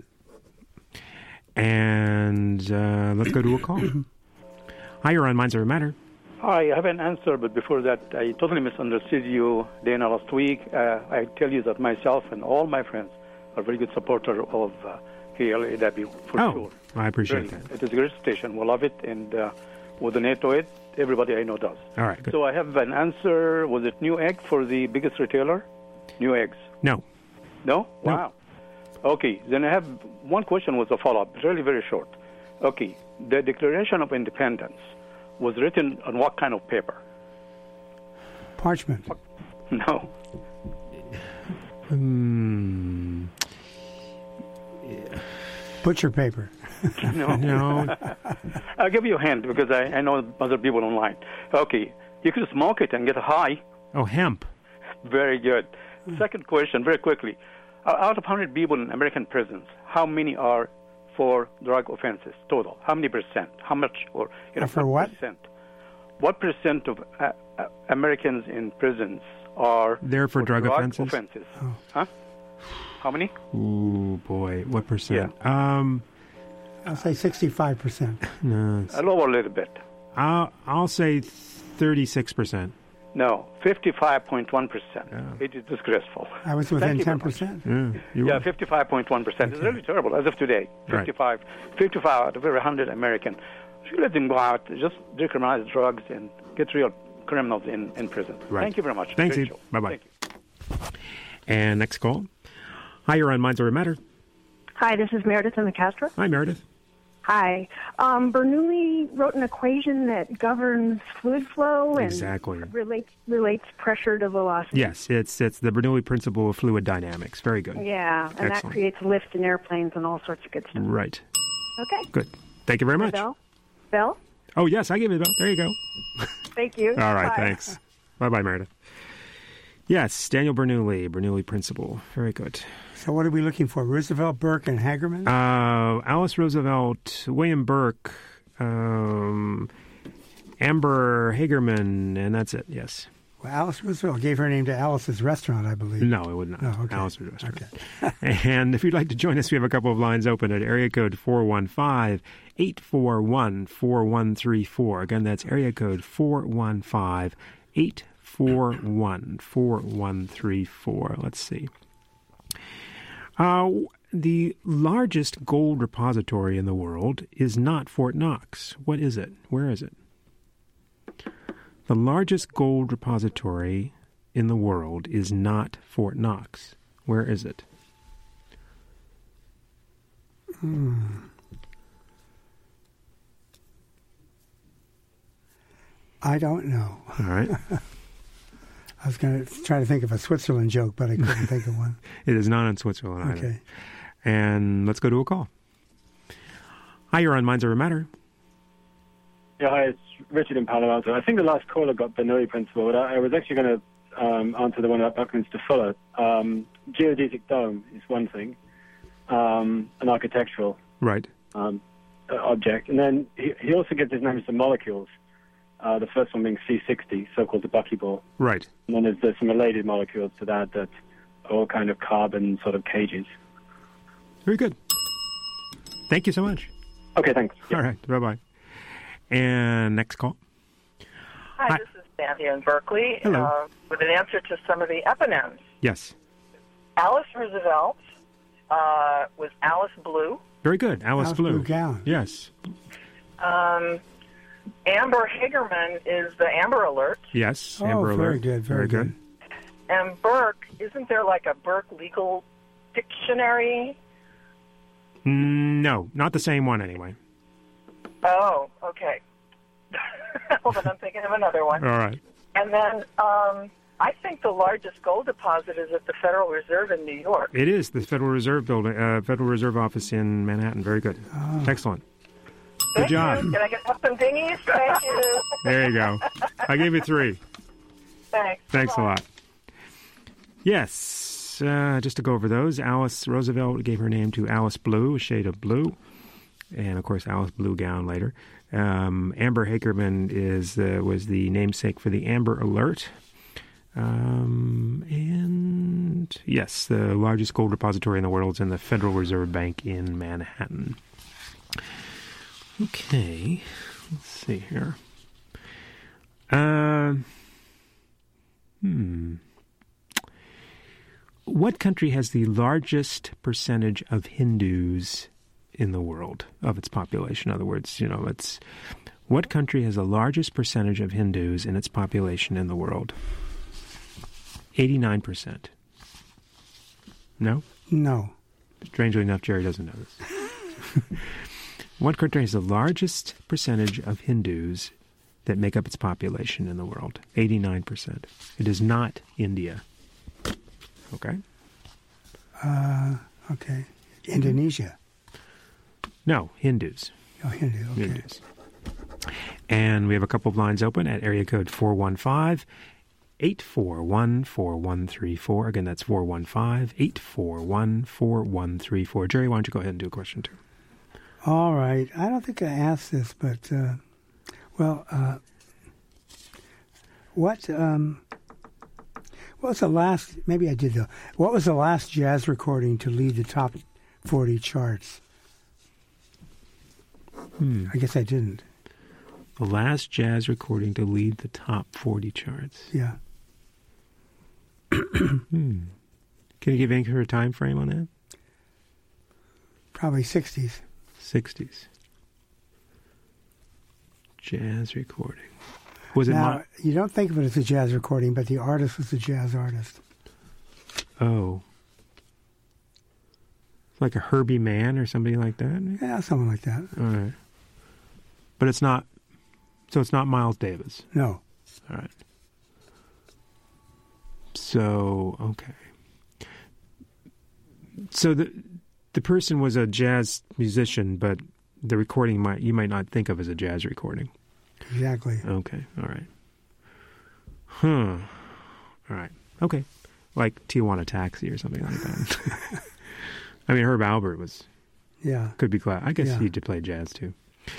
And uh, let's go to a call. Hi, you're on Minds Over Matter. Hi, I have an answer, but before that, I totally misunderstood you, Dana, last week. Uh, I tell you that myself and all my friends are very good supporters of uh, K L A W, for oh, sure. I appreciate Really. that. It is a great station. We love it, and uh, we donate to it. Everybody I know does. All right, good. So I have an answer. Was it Newegg for the biggest retailer? Neweggs. No. No? No. Wow. Okay, then I have one question with a follow-up, really very short. Okay, the Declaration of Independence was written on what kind of paper? Parchment. No. Hmm. Butcher paper. No. No. I'll give you a hint because I, I know other people online. Okay. You could smoke it and get high. Oh, hemp. Very good. Second question, very quickly. Out of one hundred people in American prisons, how many are for drug offenses total? How many percent? How much? Or you know, for what? Percent? What percent of uh, uh, Americans in prisons are there for, for drug, drug offenses? offenses? Oh. Huh? How many? Ooh, boy. What percent? Yeah. Um, I'll say sixty-five percent. No. A lower a little bit. I'll, I'll say thirty-six percent. No, fifty-five point one percent. It is disgraceful. I was within ten percent. Yeah, yeah fifty-five point one percent. It's really terrible as of today. fifty-five, right. fifty-five out of every one hundred American. Should let them go out, just decriminalize drugs and get real criminals in, in prison. Right. Thank you very much. Thanks, Eve. Bye-bye. And next call. Hi, you're on Minds Over Matter. Hi, this is Meredith in the Castro. Hi, Meredith. Hi. Um, Bernoulli wrote an equation that governs fluid flow and exactly. relates relates pressure to velocity. Yes, it's it's the Bernoulli principle of fluid dynamics. Very good. Yeah, and Excellent. that creates lift in airplanes and all sorts of good stuff. Right. Okay. Good. Thank you very much. Bell? Bell? Oh, yes, I gave you a bell. There you go. Thank you. All right, Bye. thanks. Bye-bye, Meredith. Yes, Daniel Bernoulli, Bernoulli principle. Very good. So what are we looking for? Roosevelt, Burke, and Hagerman? Uh, Alice Roosevelt, William Burke, um, Amber Hagerman, and that's it, yes. Well, Alice Roosevelt gave her name to Alice's restaurant, I believe. No, it would not. Oh, okay. Alice's restaurant. Okay. And if you'd like to join us, we have a couple of lines open at area code four one five, eight four one, four one three four. Again, that's area code four one five, eight four one, four one three four. Let's see. Uh, the largest gold repository in the world is not Fort Knox. What is it? Where is it? The largest gold repository in the world is not Fort Knox. Where is it? Hmm. I don't know. All right. I was going to try to think of a Switzerland joke, but I couldn't think of one. It is not in Switzerland either. Okay. And let's go to a call. Hi, you're on Minds Over Matter. Yeah, hi, it's Richard in Palo Alto. I think the last caller got Bernoulli principle, but I, I was actually going to um, answer the one about Buckminster Fuller. Um, geodesic dome is one thing, um, an architectural right um, object. And then he, he also gives his names to molecules. Uh, the first one being C sixty, so-called the buckyball. Right. And then there's, there's some related molecules to that that are all kind of carbon sort of cages. Very good. Thank you so much. Okay, thanks. All right, bye-bye. And next call. Hi, Hi. this is Sandy in Berkeley. Hello. Uh, with an answer to some of the eponyms. Yes. Alice Roosevelt uh, was Alice Blue. Very good. Alice, Alice Blue. Blue gown. Yes. Um, Amber Hagerman is the Amber Alert. Yes. Oh, Amber very Alert. good, very good. And Burke, isn't there like a Burke legal dictionary? No, not the same one anyway. Oh, okay. Well, then I'm thinking of another one. All right. And then um, I think the largest gold deposit is at the Federal Reserve in New York. It is the Federal Reserve building, uh, Federal Reserve office in Manhattan. Very good. Oh. Excellent. Thank Good job. you. Can I get up some dingies? Thank you. There you go. I gave you three. Thanks. Thanks Bye. a lot. Yes, uh, just to go over those, Alice Roosevelt gave her name to Alice Blue, a shade of blue, and of course Alice Blue gown later. Um, Amber Hagerman is uh, was the namesake for the Amber Alert. Um, and yes, the largest gold repository in the world is in the Federal Reserve Bank in Manhattan. Okay, let's see here. Uh, hmm. What country has the largest percentage of Hindus in the world, of its population? In other words, you know, it's what country has the largest percentage of Hindus in its population in the world? eighty-nine percent. No? No. Strangely enough, Jerry doesn't know this. What country has the largest percentage of Hindus that make up its population in the world. eighty-nine percent. It is not India. Okay? Uh, okay. Indonesia. No, Hindus. Oh, Hindu, okay. Hindus. And we have a couple of lines open at area code four one five, eight four one, four one three four. Again, that's four one five, eight four one, four one three four. Jerry, why don't you go ahead and do a question two? All right. I don't think I asked this, but, uh, well, uh, what, um, what was the last, maybe I did though, what was the last jazz recording to lead the top forty charts? Hmm. I guess I didn't. The last jazz recording to lead the top forty charts. Yeah. hmm. Can you give any kind of time frame on that? Probably sixties. sixties. Jazz recording. Was it now, my... you don't think of it as a jazz recording, but the artist was a jazz artist. Oh. Like a Herbie Mann or somebody like that? Yeah, something like that. All right. But it's not... So it's not Miles Davis? No. All right. So, okay. So the the person was a jazz musician, but the recording might you might not think of as a jazz recording. Exactly. Okay. All right. Huh. All right. Okay. Like Tijuana Taxi or something like that. I mean, Herb Albert was... Yeah. Could be class. I guess yeah. he did play jazz, too.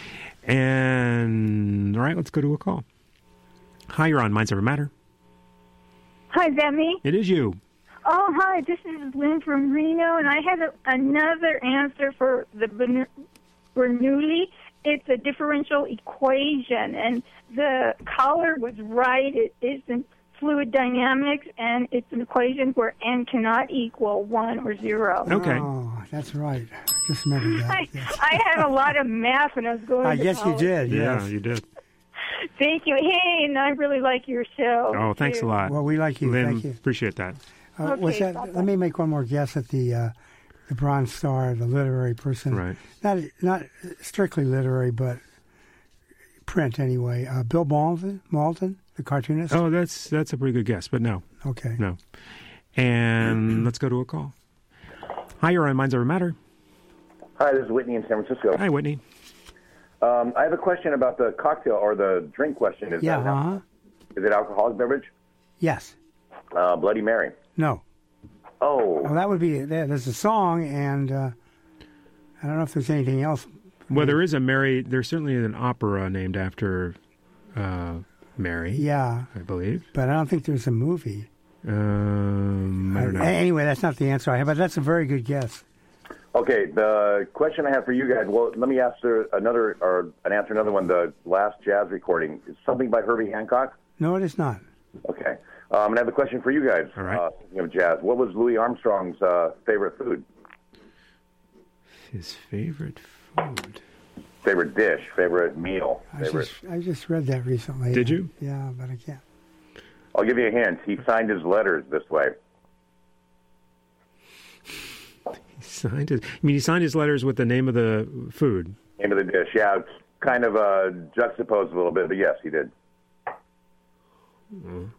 And, all right, let's go to a call. Hi, you're on Minds Over Matter. Hi, is that me? It is you. Oh, hi, this is Lynn from Reno, and I had a, another answer for the Bernoulli. It's a differential equation, and the caller was right. It isn't fluid dynamics, and it's an equation where n cannot equal one or zero. Okay. Oh, that's right. Just remember that. I, yes. I had a lot of math when I was going I to guess college. you did, yes. Yeah, you did. Thank you. Hey, and I really like your show. Oh, thanks too. a lot. Well, we like you. Lynn, Thank you. Appreciate that. Uh, Okay, was that, bye-bye. let me make one more guess at the uh, the Bronze Star, the literary person. Right. Not not strictly literary, but print anyway. Uh, Bill Malton, Malton, the cartoonist. Oh, that's that's a pretty good guess, but no. Okay. No. And let's go to a call. Hi, you're on Minds Over Matter. Hi, this is Whitney in San Francisco. Hi, Whitney. Um, I have a question about the cocktail or the drink question. Is Yeah, that an, uh-huh. Is it alcoholic beverage? Yes. Uh, Bloody Mary. No. Oh. Well, that would be, there- there's a song, and uh, I don't know if there's anything else. Well, there is a Mary, there's certainly an opera named after uh, Mary. Yeah. I believe. But I don't think there's a movie. Um, I don't know. Uh, anyway, that's not the answer I have, but that's a very good guess. Okay, the question I have for you guys, well, let me answer another, or an answer another one. The last jazz recording is something by Herbie Hancock? No, it is not. Okay. Um, and I have a question for you guys. All right. Uh, speaking of jazz, what was Louis Armstrong's uh, favorite food? His favorite food. Favorite dish, favorite meal, I favorite. just, I just read that recently. Did you? Yeah, but I can't. I'll give you a hint. He signed his letters this way. He signed his, I mean, he signed his letters with the name of the food. Name of the dish. Yeah, it's kind of uh, juxtaposed a little bit, but yes, he did. Hmm.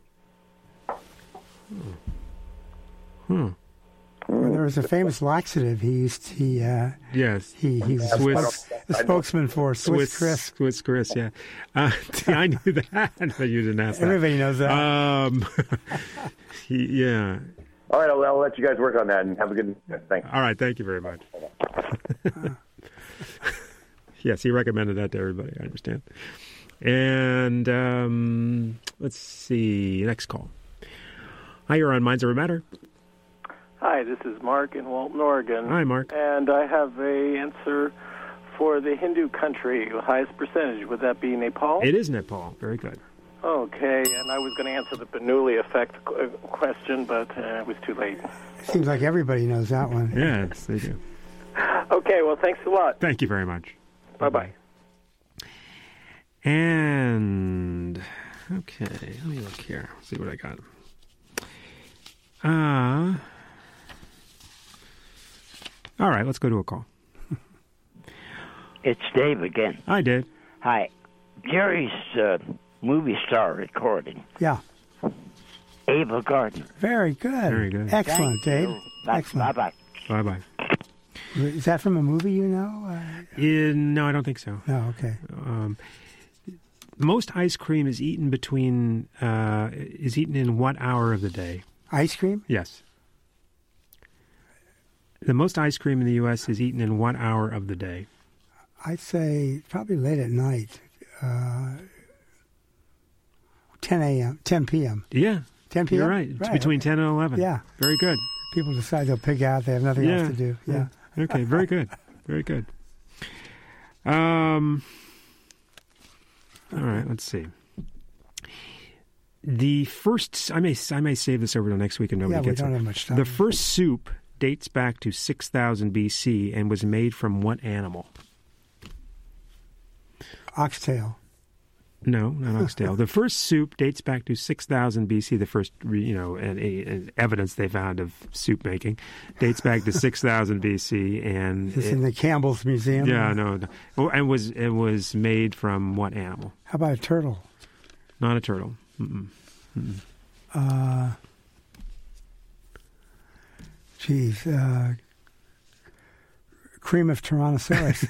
Hmm. Well, there was a famous laxative he used. He uh, Yes. he he was Swiss- spokes, the spokesman for Swiss, Swiss Crisp. Swiss Chris, yeah. Uh, see, I knew that, but you didn't ask that. Everybody knows that. Um, he, yeah. All right, I'll, I'll let you guys work on that and have a good. Thanks. All right, thank you very much. Yes, he recommended that to everybody. I understand. And um, let's see. Next call. Hi, you're on Minds Over Matter. Hi, this is Mark in Walton, Oregon. Hi, Mark. And I have a answer for the Hindu country, highest percentage. Would that be Nepal? It is Nepal. Very good. Okay, and I was going to answer the Bernoulli effect qu- question, but uh, it was too late. Seems like everybody knows that one. Yes, they do. Okay, well, thanks a lot. Thank you very much. Bye-bye. And, okay, let me look here. See what I got. Uh, all right, let's go to a call. It's Dave again. Hi, Dave. Hi. Jerry's uh, movie star recording. Yeah. Ava Gardner. Very good. Very good. Excellent, Thank Dave. you. Bye- Excellent. Bye-bye. Bye-bye. Is that from a movie you know? Uh, Uh, no, I don't think so. no, okay. Um, most ice cream is eaten between uh, is eaten in what hour of the day? Ice cream? Yes. The most ice cream in the U S is eaten in what hour of the day? I'd say probably late at night. Uh, ten a.m., ten p.m. Yeah. ten p.m.? You're right. It's Right, between okay. ten and eleven. Yeah. Very good. People decide they'll pig out. They have nothing Yeah. else to do. Yeah. Okay, very good. Very good. Um, all right, let's see. The first, I may I may save this over till next week and nobody Yeah, we gets don't it. have much time. The first soup dates back to six thousand B C and was made from what animal? Oxtail. No, not oxtail. The first soup dates back to six thousand B C. The first, you know, and, and evidence they found of soup making dates back to six thousand B C, and It's in the Campbell's Museum. yeah, no, no. Oh, and was it was made from what animal? How about a turtle? Not a turtle. Mm-mm. Mm-mm. Uh, geez, uh, cream of Tyrannosaurus.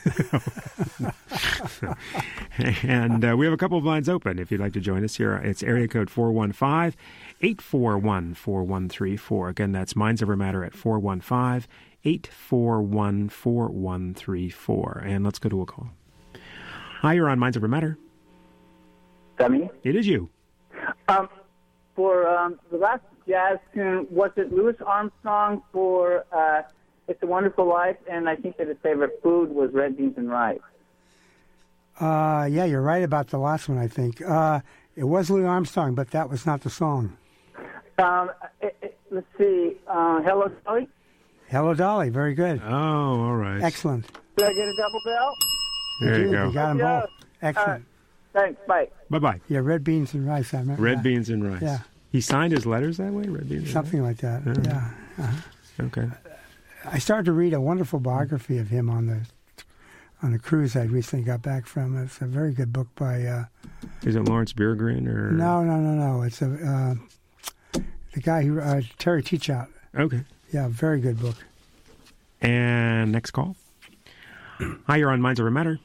And uh, we have a couple of lines open if you'd like to join us here. It's area code four one five, eight four one, four one three four. Again, that's Minds Over Matter at four one five, eight four one, four one three four. And let's go to a call. Hi, you're on Minds Over Matter. Is that me? It is you. Um, for um, the last jazz tune, was it Louis Armstrong for uh, It's a Wonderful Life? And I think that his favorite food was red beans and rice. Uh, yeah, you're right about the last one, I think. Uh, it was Louis Armstrong, but that was not the song. Um, it, it, let's see. Uh, Hello, Dolly? Hello, Dolly. Very good. Oh, all right. Excellent. Did I get a double bell? There you did. go. You got them Yeah. both. Excellent. Thanks, bye. Bye-bye. Yeah, red beans and rice, I remember. Red that. beans and rice. Yeah. He signed his letters that way, red beans and Something like that, rice? yeah. Uh-huh. Okay. I started to read a wonderful biography of him on the on the cruise I recently got back from. It's a very good book by... Uh, Is it Lawrence Biergren or... no, no, no, no. It's a uh, the guy who... Uh, Terry Teachout. Okay. Yeah, very good book. And next call. Hi, you're on Minds Over Matter.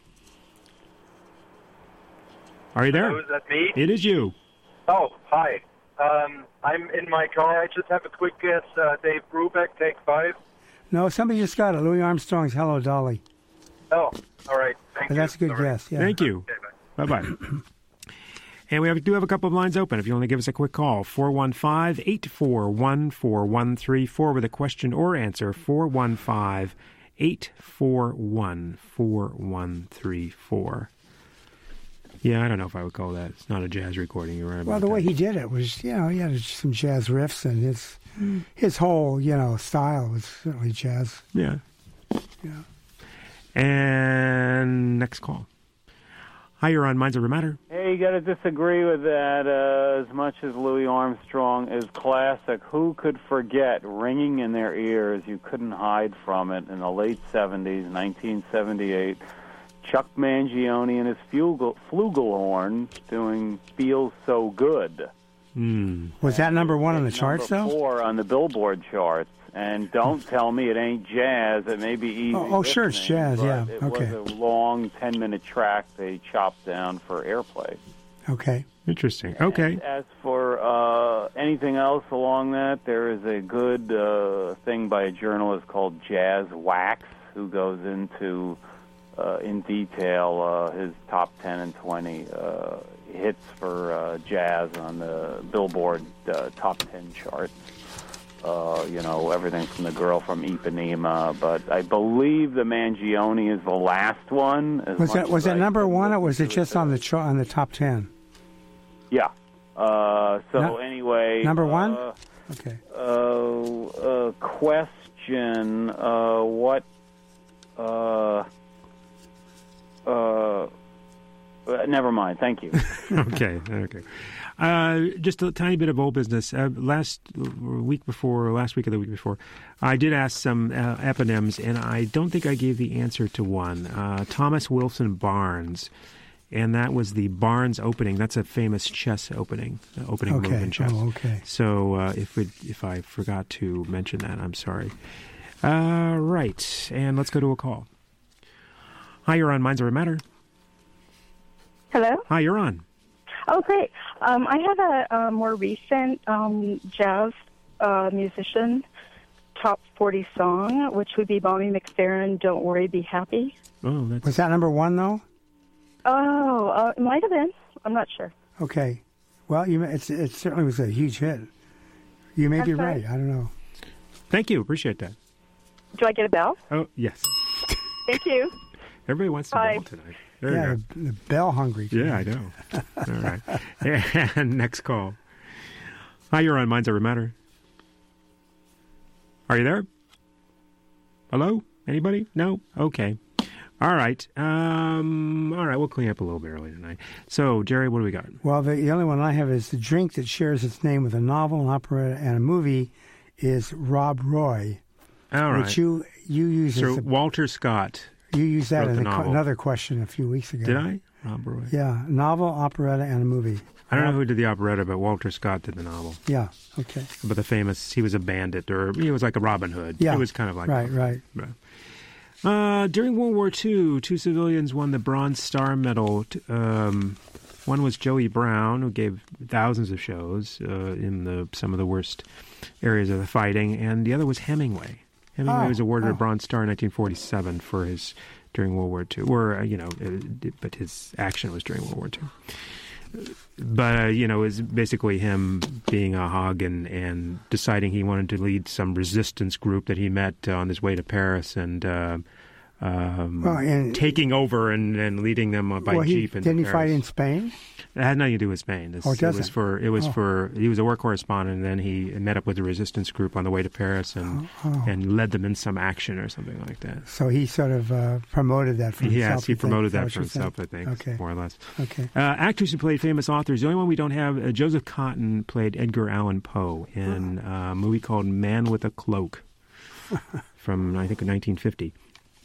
Are you there? Hello, is that me? It is you. Oh, hi. Um, I'm in my car. I just have a quick guess. Uh, Dave Brubeck, take five. No, somebody just got it. Louis Armstrong's Hello, Dolly. Oh, all right. Thank But you. that's a good All right. guess, yeah. Thank you. Okay, bye. Bye-bye. And we have, do have a couple of lines open. If you want to give us a quick call, four one five, eight four one, four one three four with a question or answer, four one five, eight four one, four one three four. Yeah, I don't know if I would call that. It's not a jazz recording. You're right about Well, the that. way he did it was, you know, he had some jazz riffs, and his his whole, you know, style was certainly jazz. Yeah. Yeah. And next call. Hi, you're on Minds Over Matter. Hey, you got to disagree with that. Uh, as much as Louis Armstrong is classic, who could forget ringing in their ears? You couldn't hide from it in the late seventies, nineteen seventy-eight. Chuck Mangione and his flugel, flugelhorn doing "Feels So Good." Hmm. Was that number one on the charts, Number though? four on the Billboard charts. And don't tell me it ain't jazz. It may be easy. Oh, oh, sure, it's listening, jazz, but yeah, It okay. was a long ten-minute track they chopped down for airplay. Okay. Interesting. Okay. As for uh, anything else along that, there is a good uh, thing by a journalist called Jazz Wax, who goes into uh, in detail uh, his top ten and twenty uh, hits for uh, jazz on the Billboard uh, top ten charts. Uh, you know, everything from the Girl from Ipanema, but I believe the Mangione is the last one. as Was much that was as that I number can one, or listen was it to just on the chart on the top ten? Yeah. Uh, so No- anyway, number one? Uh, Okay. uh, uh, question: uh, What? Uh, uh, uh, never mind. Thank you. okay, okay. Uh, just a tiny bit of old business. Uh, last week before, or last week of the week before, I did ask some uh, eponyms, and I don't think I gave the answer to one. Uh, Thomas Wilson Barnes and that was the Barnes opening. That's a famous chess opening, uh, opening Okay. move in chess. Oh, okay. So uh, if we, if I forgot to mention that, I'm sorry. Uh, right, and let's go to a call. Hi, you're on Minds Over Matter. Hello? Hi, you're on. Oh, great. Um, I have a, a more recent um, jazz uh, musician top forty song, which would be Bobby McFerrin, Don't Worry, Be Happy. Oh, that's... Was that number one, though? Oh, uh, it might have been. I'm not sure. Okay. Well, you, it's, it certainly was a huge hit. You may That's be right. right. I don't know. Thank you. Appreciate that. Do I get a bell? Oh, yes. Thank you. Everybody wants to Bye. bell tonight. There Yeah, you go. the, the bell hungry. Yeah, I know. All right. And next call. Hi, you're on Minds Over Matter. Are you there? Hello? Anybody? No? Okay. All right. Um, all right, we'll clean up a little bit early tonight. So, Jerry, what do we got? Well, the, the only one I have is the drink that shares its name with a novel, an operetta, and a movie is Rob Roy. All right. Which you, you use So, as a, Walter Scott. You used that wrote in the a, novel. another question a few weeks ago. Did I? Rob Roy. Yeah, novel, operetta, and a movie. I don't know who did the operetta, but Walter Scott did the novel. Yeah, okay. But the famous, he was a bandit, or he was like a Robin Hood. Yeah. It was kind of like Right, right. Uh, during World War Two, two civilians won the Bronze Star Medal. Um, one was Joey Brown, who gave thousands of shows uh, in the some of the worst areas of the fighting, and the other was Hemingway. Hemingway Oh, was awarded oh. a Bronze Star in nineteen forty-seven for his during World War Two, or uh, you know, uh, but his action was during World War Two. But, uh, you know, it was basically him being a hog and, and deciding he wanted to lead some resistance group that he met uh, on his way to Paris and, uh, um, Well, and- taking over and, and leading them uh, by well, he, jeep into didn't he Paris. fight in Spain? It had nothing to do with Spain. This, Oh, it it doesn't? was for it was Oh. for he was a war correspondent, and then he met up with the resistance group on the way to Paris and Oh, oh. and led them in some action or something like that. So he sort of uh, promoted that for himself. Yes, he you think? promoted Is that that what for you're saying? himself, I think, Okay. more or less. Okay. Uh, actors who played famous authors. The only one we don't have, uh, Joseph Cotton played Edgar Allan Poe in uh, a movie called Man with a Cloak from, I think, nineteen fifty.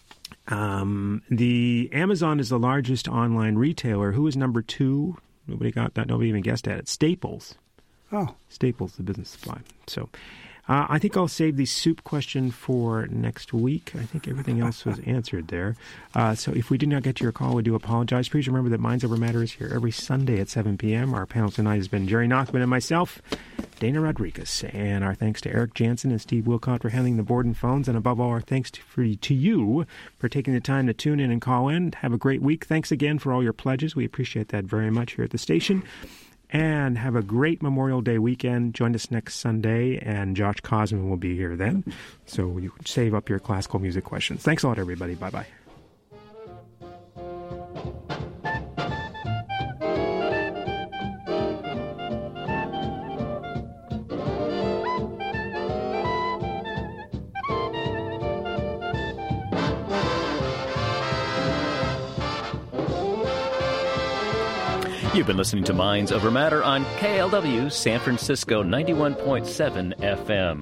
Um, the Amazon is the largest online retailer. Who is number two? Nobody got that. Nobody even guessed at it. Staples. Oh. Staples, the business supply. So uh, I think I'll save the soup question for next week. I think everything else was answered there. Uh, so if we did not get to your call, we do apologize. Please remember that Minds Over Matter is here every Sunday at seven p.m. Our panel tonight has been Jerry Nachman and myself, Dana Rodriguez. And our thanks to Eric Jansen and Steve Wilcott for handling the board and phones. And above all, our thanks to, for, to you for taking the time to tune in and call in. Have a great week. Thanks again for all your pledges. We appreciate that very much here at the station. And have a great Memorial Day weekend. Join us next Sunday, and Josh Cosman will be here then. So you save up your classical music questions. Thanks a lot, everybody. Bye-bye. You've been listening to Minds Over Matter on K L W San Francisco ninety-one point seven F M.